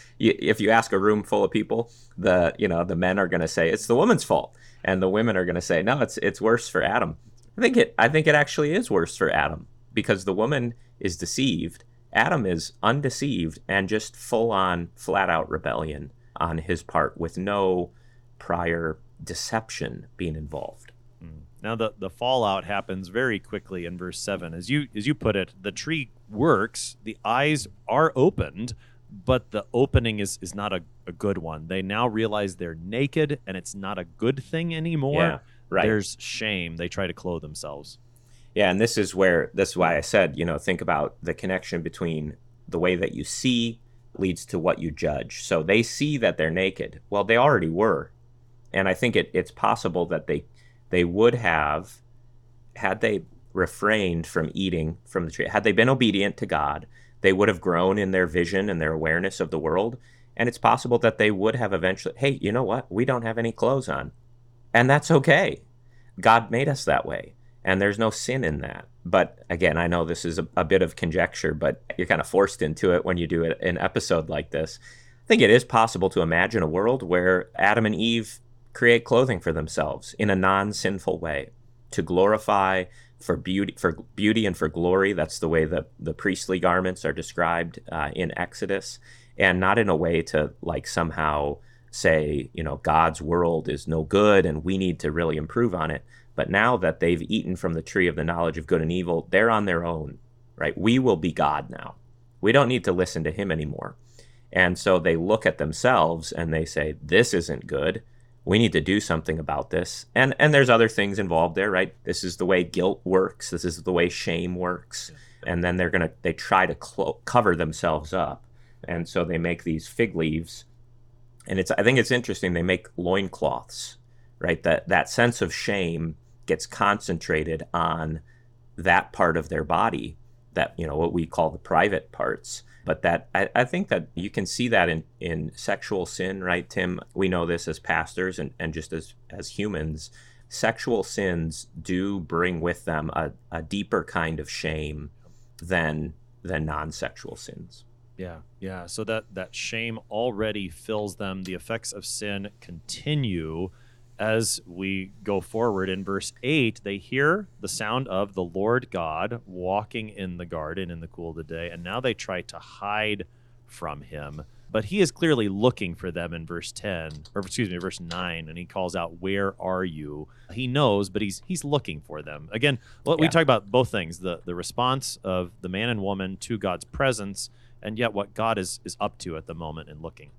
B: if you ask a room full of people, the, you know, the men are going to say it's the woman's fault. And the women are going to say, no, it's it's worse for Adam. I think it I think it actually is worse for Adam, because the woman is deceived. Adam is undeceived and just full on flat out rebellion on his part with no prior deception being involved.
A: Now the, the fallout happens very quickly in verse seven. As you as you put it, the tree works, the eyes are opened, but the opening is, is not a, a good one. They now realize they're naked, and it's not a good thing anymore.
B: Yeah, right.
A: There's shame. They try to clothe themselves.
B: Yeah, and this is where, this is why I said, you know, think about the connection between the way that you see leads to what you judge. So they see that they're naked. Well, they already were. And I think it, it's possible that they they would have, had they refrained from eating from the tree, had they been obedient to God, they would have grown in their vision and their awareness of the world. And it's possible that they would have eventually, hey, you know what? We don't have any clothes on. And that's okay. God made us that way. And there's no sin in that. But again, I know this is a, a bit of conjecture, but you're kind of forced into it when you do it, an episode like this. I think it is possible to imagine a world where Adam and Eve create clothing for themselves in a non-sinful way to glorify, for beauty, for beauty and for glory. That's the way the, the priestly garments are described uh, in Exodus, and not in a way to like somehow say, you know, God's world is no good and we need to really improve on it. But now that they've eaten from the tree of the knowledge of good and evil, they're on their own, right? We will be God now. We don't need to listen to him anymore. And so they look at themselves and they say, this isn't good. We need to do something about this. And and there's other things involved there, right? This is the way guilt works. This is the way shame works. And then they're going to, they try to clo- cover themselves up. And so they make these fig leaves. And it's, I think it's interesting. They make loincloths, right? That, that sense of shame gets concentrated on that part of their body, that, you know, what we call the private parts. But that I, I think that you can see that in, in sexual sin, right, Tim? We know this as pastors and, and just as, as humans. Sexual sins do bring with them a, a deeper kind of shame than than non-sexual sins.
A: Yeah, yeah. So that, that shame already fills them. The effects of sin continue as we go forward. In verse eight, they hear the sound of the Lord God walking in the garden in the cool of the day, and now they try to hide from him. But he is clearly looking for them in verse ten, or excuse me, verse nine, and he calls out, "Where are you?" He knows, but he's he's looking for them. Again, well, we
B: Yeah.
A: talk about both things, the, the response of the man and woman to God's presence, and yet what God is, is up to at the moment in looking.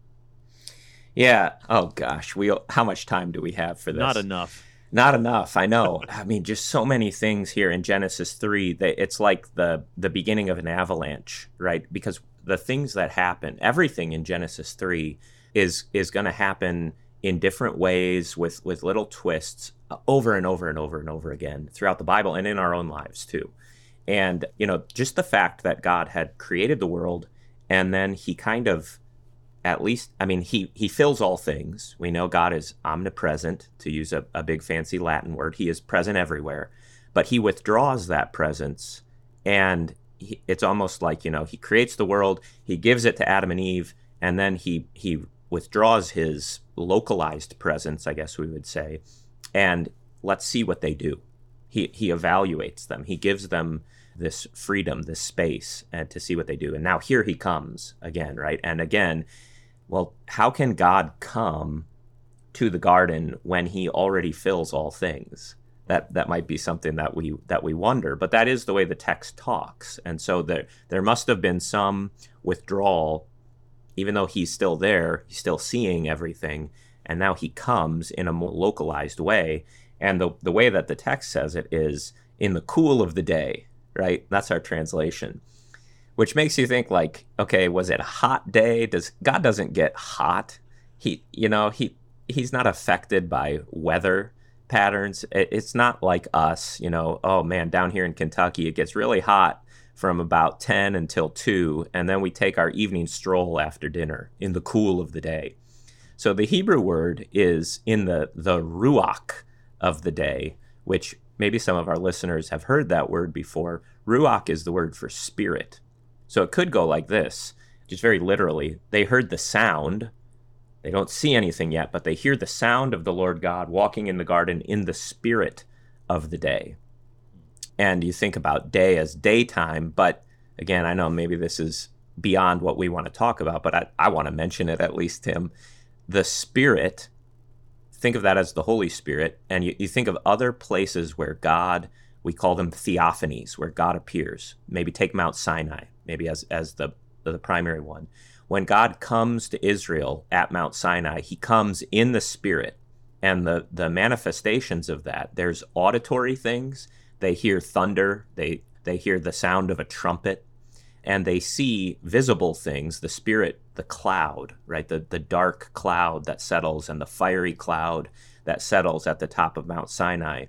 B: Yeah. Oh gosh, we how much time do we have for this?
A: Not enough.
B: Not enough. I know. I mean, just so many things here in Genesis three. That it's like the the beginning of an avalanche, right? Because the things that happen, everything in Genesis three is is going to happen in different ways with with little twists over and over and over and over again throughout the Bible and in our own lives too. And you know, just the fact that God had created the world, and then he kind of, at least, I mean, he, he fills all things. We know God is omnipresent, to use a, a big fancy Latin word. He is present everywhere. But he withdraws that presence, and he, it's almost like, you know, he creates the world, he gives it to Adam and Eve, and then he he withdraws his localized presence, I guess we would say, and let's see what they do. He he evaluates them. He gives them this freedom, this space, and to see what they do. And now here he comes again, right? And again, well, how can God come to the garden when he already fills all things? That that might be something that we that we wonder, but that is the way the text talks. And so there there must have been some withdrawal, even though he's still there, he's still seeing everything, and now he comes in a more localized way. And the the way that the text says it is in the cool of the day, right? That's our translation. Which makes you think, like, okay, was it a hot day? Does God doesn't get hot? He, you know, he he's not affected by weather patterns. It, it's not like us, you know. Oh man, down here in Kentucky, it gets really hot from about ten until two, and then we take our evening stroll after dinner in the cool of the day. So the Hebrew word is in the the ruach of the day, which maybe some of our listeners have heard that word before. Ruach is the word for spirit. So it could go like this, just very literally. They heard the sound. They don't see anything yet, but they hear the sound of the Lord God walking in the garden in the spirit of the day. And you think about day as daytime, but again, I know maybe this is beyond what we want to talk about, but I, I want to mention it at least, Tim. The Spirit, think of that as the Holy Spirit, and you, you think of other places where God, we call them theophanies, where God appears. Maybe take Mount Sinai, maybe as, as the, the primary one. When God comes to Israel at Mount Sinai, he comes in the Spirit, and the, the manifestations of that, there's auditory things. They hear thunder, they, they hear the sound of a trumpet, and they see visible things, the Spirit, the cloud, right? The, the dark cloud that settles and the fiery cloud that settles at the top of Mount Sinai.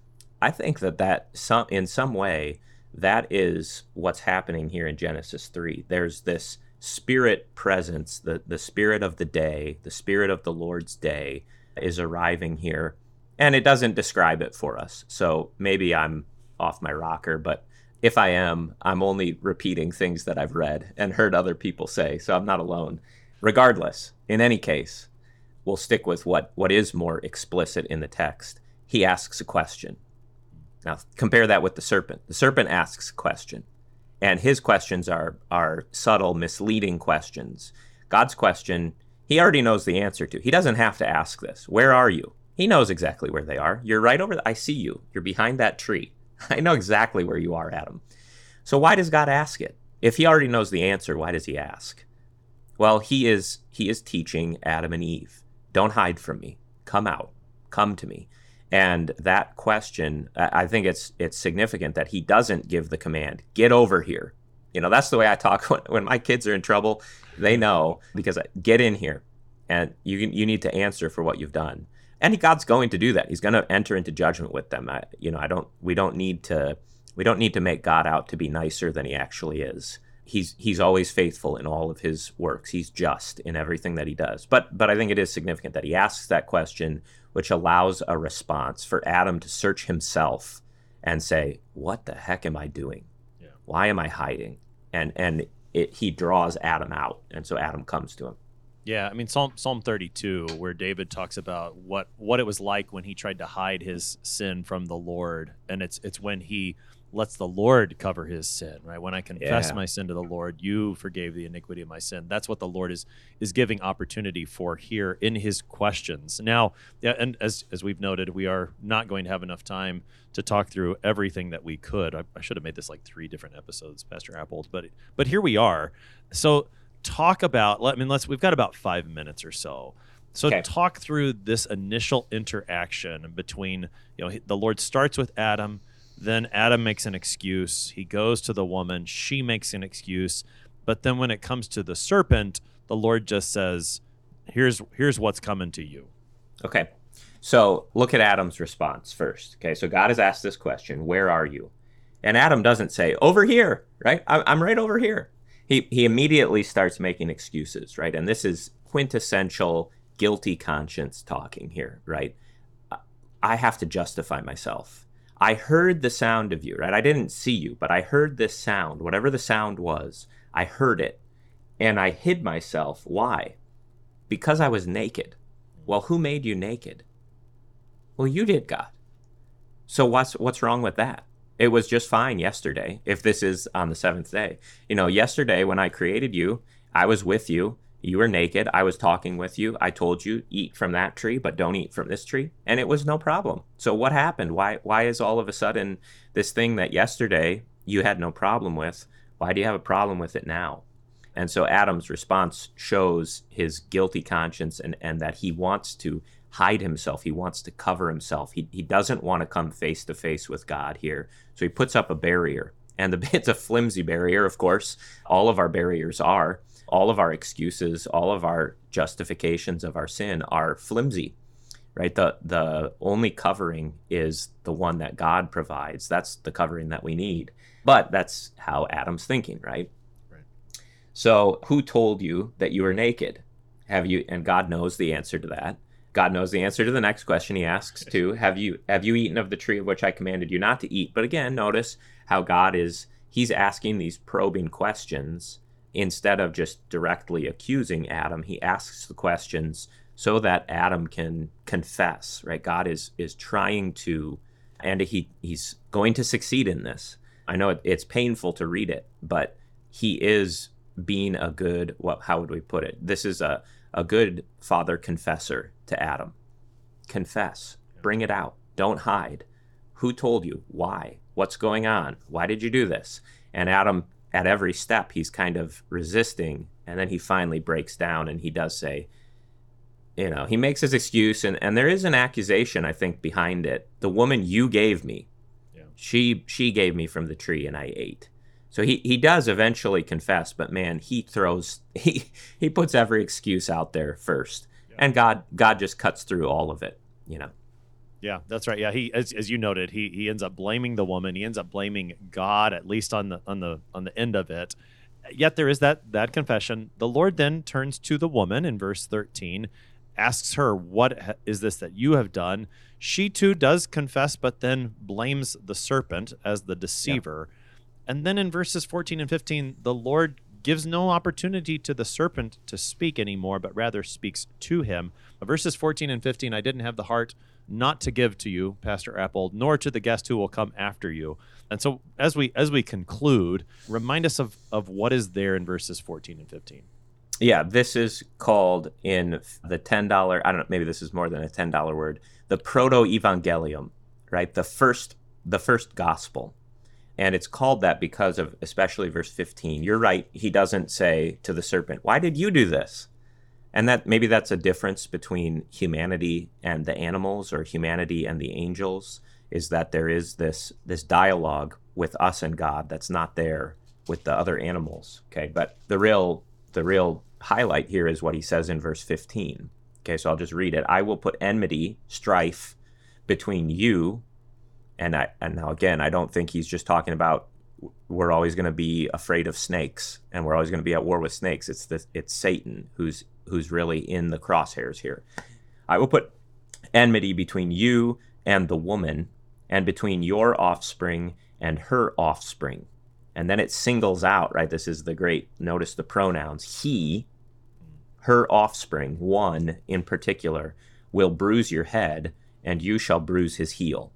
B: I think that that some, in some way, that is what's happening here in Genesis three. There's this Spirit presence, the, the Spirit of the day, the Spirit of the Lord's day is arriving here. And it doesn't describe it for us. So maybe I'm off my rocker, but if I am, I'm only repeating things that I've read and heard other people say, so I'm not alone. Regardless, in any case, we'll stick with what, what is more explicit in the text. He asks a question. Now, compare that with the serpent. The serpent asks a question, and his questions are, are subtle, misleading questions. God's question, he already knows the answer to. He doesn't have to ask this. Where are you? He knows exactly where they are. You're right over there. I see you. You're behind that tree. I know exactly where you are, Adam. So why does God ask it? If he already knows the answer, why does he ask? Well, he is he is teaching Adam and Eve. Don't hide from me. Come out. Come to me. And that question, I think it's it's significant that he doesn't give the command, get over here. You know, that's the way I talk when, when my kids are in trouble. They know, because I, get in here, and you you need to answer for what you've done. And God's going to do that. He's going to enter into judgment with them. I, you know, I don't. We don't need to. We don't need to make God out to be nicer than he actually is. He's he's always faithful in all of his works. He's just in everything that he does. But but I think it is significant that he asks that question, which allows a response for Adam to search himself and say, "What the heck am I doing? Yeah. Why am I hiding?" And and it, he draws Adam out, and so Adam comes to him.
A: Yeah, I mean, Psalm Psalm thirty-two, where David talks about what, what it was like when he tried to hide his sin from the Lord, and it's it's when he lets the Lord cover his sin, right? When I confess
B: yeah.
A: my sin to the Lord, you forgave the iniquity of my sin. That's what the Lord is is giving opportunity for here in his questions. Now, yeah, and as as we've noted, we are not going to have enough time to talk through everything that we could. I, I should have made this like three different episodes, Pastor Appold, but but here we are. So. Talk about, I mean, let's, we've got about five minutes or so. So
B: okay.
A: Talk through this initial interaction between, you know, the Lord starts with Adam, then Adam makes an excuse. He goes to the woman, she makes an excuse. But then when it comes to the serpent, the Lord just says, here's, here's what's coming to you.
B: Okay. So look at Adam's response first. Okay. So God has asked this question, where are you? And Adam doesn't say, over here, right? I'm right over here. He he immediately starts making excuses, right? And this is quintessential guilty conscience talking here, right? I have to justify myself. I heard the sound of you, right? I didn't see you, but I heard this sound, whatever the sound was. I heard it, and I hid myself. Why? Because I was naked. Well, who made you naked? Well, you did, God. So what's what's wrong with that? It was just fine yesterday, if this is on the seventh day. You know, yesterday when I created you, I was with you. You were naked. I was talking with you. I told you, eat from that tree, but don't eat from this tree. And it was no problem. So what happened? Why why is all of a sudden this thing that yesterday you had no problem with, why do you have a problem with it now? And so Adam's response shows his guilty conscience and, and that he wants to hide himself. He wants to cover himself. He he doesn't want to come face to face with God here. So he puts up a barrier. And the, it's a flimsy barrier, of course. All of our barriers are. All of our excuses, all of our justifications of our sin are flimsy, right? The the only covering is the one that God provides. That's the covering that we need. But that's how Adam's thinking, right? Right. So who told you that you were naked? Have you? And God knows the answer to that. God knows the answer to the next question he asks too. Have you have you eaten of the tree of which I commanded you not to eat? But again, notice how God is he's asking these probing questions instead of just directly accusing Adam. He asks the questions so that Adam can confess, right? God is is trying to, and he he's going to succeed in this. I know it, it's painful to read it, but he is being a good, what, how would we put it? This is a, a good father confessor to Adam. Confess, bring it out, don't hide. Who told you? Why? What's going on? Why did you do this? And Adam, at every step, he's kind of resisting, and then he finally breaks down and he does say, you know, he makes his excuse, and, and there is an accusation, I think, behind it. The woman you gave me, yeah. she she gave me from the tree and I ate. So he, he does eventually confess, but man, he throws, he he puts every excuse out there first. Yeah. And God God just cuts through all of it, you know.
A: Yeah, that's right. Yeah, he as as you noted, he he ends up blaming the woman. He ends up blaming God, at least on the on the on the end of it. Yet there is that that confession. The Lord then turns to the woman in verse thirteen, asks her, "What is this that you have done?" She too does confess, but then blames the serpent as the deceiver. Yeah. And then in verses fourteen and fifteen, the Lord gives no opportunity to the serpent to speak anymore, but rather speaks to him. Verses fourteen and fifteen, I didn't have the heart not to give to you, Pastor Appold, nor to the guest who will come after you. And so as we as we conclude, remind us of, of what is there in verses fourteen and fifteen.
B: Yeah, this is called in the ten dollars, I don't know, maybe this is more than a ten dollars word, the proto-evangelium, right? The first the first gospel. And it's called that because of especially verse fifteen. You're right, he doesn't say to the serpent, "Why did you do this?" And that maybe that's a difference between humanity and the animals, or humanity and the angels, is that there is this this dialogue with us and God that's not there with the other animals. Okay, but the real the real highlight here is what he says in verse fifteen. Okay, so I'll just read it. "I will put enmity, strife between you," and I and now again, I don't think he's just talking about we're always going to be afraid of snakes and we're always going to be at war with snakes. It's the it's Satan who's who's really in the crosshairs here. "I will put enmity between you and the woman, and between your offspring and her offspring." And then it singles out, right? This is the great, notice the pronouns. He, her offspring, one in particular, will bruise your head, and you shall bruise his heel.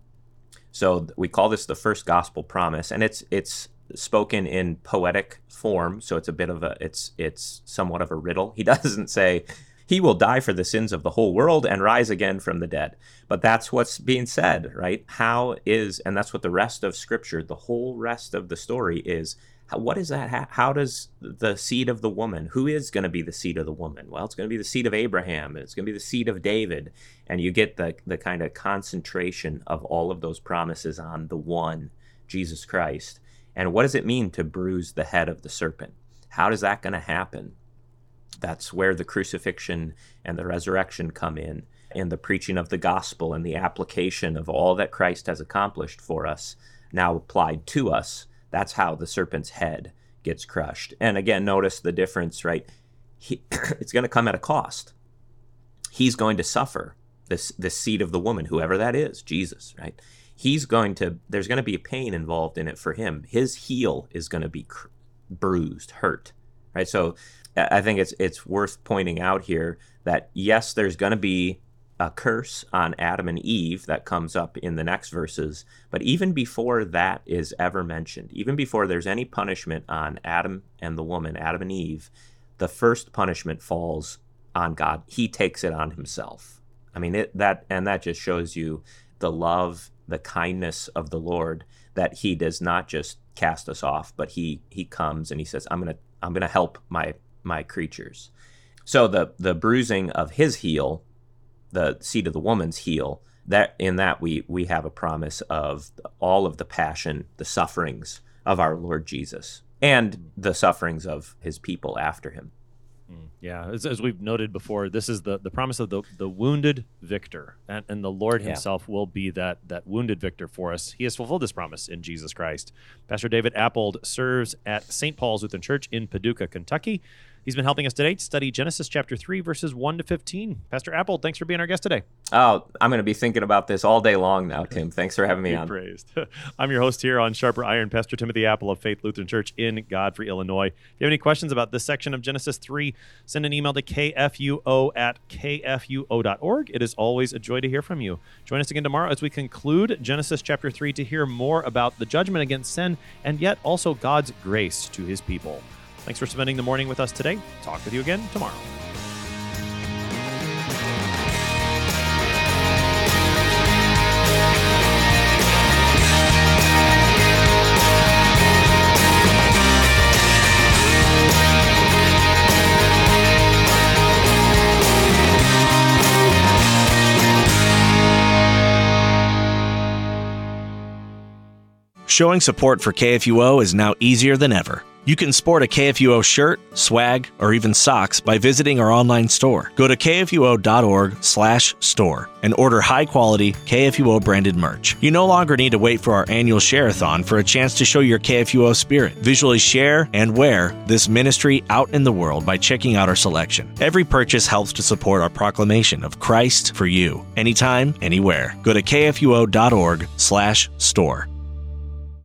B: So we call this the first gospel promise, and it's it's spoken in poetic form, so it's a bit of a it's it's somewhat of a riddle. He doesn't say he will die for the sins of the whole world and rise again from the dead, but that's what's being said, right? How is, and that's what the rest of Scripture, the whole rest of the story is. How, what is that? How does the seed of the woman? Who is going to be the seed of the woman? Well, it's going to be the seed of Abraham. It's going to be the seed of David, and you get the the kind of concentration of all of those promises on the one, Jesus Christ. And what does it mean to bruise the head of the serpent? How is that going to happen? That's where the crucifixion and the resurrection come in, and the preaching of the gospel and the application of all that Christ has accomplished for us, now applied to us. That's how the serpent's head gets crushed. And again, notice the difference, right? He, it's going to come at a cost. He's going to suffer, this this seed of the woman, whoever that is, Jesus, right? He's going to, there's going to be a pain involved in it for him. His heel is going to be cr- bruised, hurt, right? So I think it's it's worth pointing out here that, yes, there's going to be a curse on Adam and Eve that comes up in the next verses, but even before that is ever mentioned, even before there's any punishment on Adam and the woman, Adam and Eve, the first punishment falls on God. He takes it on himself. I mean, it, that and that just shows you the love, the kindness of the Lord, that he does not just cast us off, but he he comes and he says, I'm gonna I'm gonna help my my creatures. So the the bruising of his heel, the seed of the woman's heel, that in that we we have a promise of all of the passion, the sufferings of our Lord Jesus, and the sufferings of his people after him.
A: Yeah, as, as we've noted before, this is the, the promise of the, the wounded victor, and, and the Lord himself yeah. will be that that wounded victor for us. He has fulfilled this promise in Jesus Christ. Pastor David Appold serves at Saint Paul's Lutheran Church in Paducah, Kentucky. He's been helping us today to study Genesis chapter three, verses one to fifteen. Pastor Apple, thanks for being our guest today.
B: Oh, I'm going to be thinking about this all day long now, Tim. Thanks for having me
A: Be
B: on.
A: praised. I'm your host here on Sharper Iron, Pastor Timothy Apple of Faith Lutheran Church in Godfrey, Illinois. If you have any questions about this section of Genesis three, send an email to k f u o at k f u o dot org. It is always a joy to hear from you. Join us again tomorrow as we conclude Genesis chapter three to hear more about the judgment against sin and yet also God's grace to his people. Thanks for spending the morning with us today. Talk with you again tomorrow.
E: Showing support for K F U O is now easier than ever. You can sport a K F U O shirt, swag, or even socks by visiting our online store. Go to k f u o dot org slash store and order high-quality K F U O branded merch. You no longer need to wait for our annual share-a-thon for a chance to show your K F U O spirit. Visually share and wear this ministry out in the world by checking out our selection. Every purchase helps to support our proclamation of Christ for you, anytime, anywhere. Go to k f u o dot org slash store.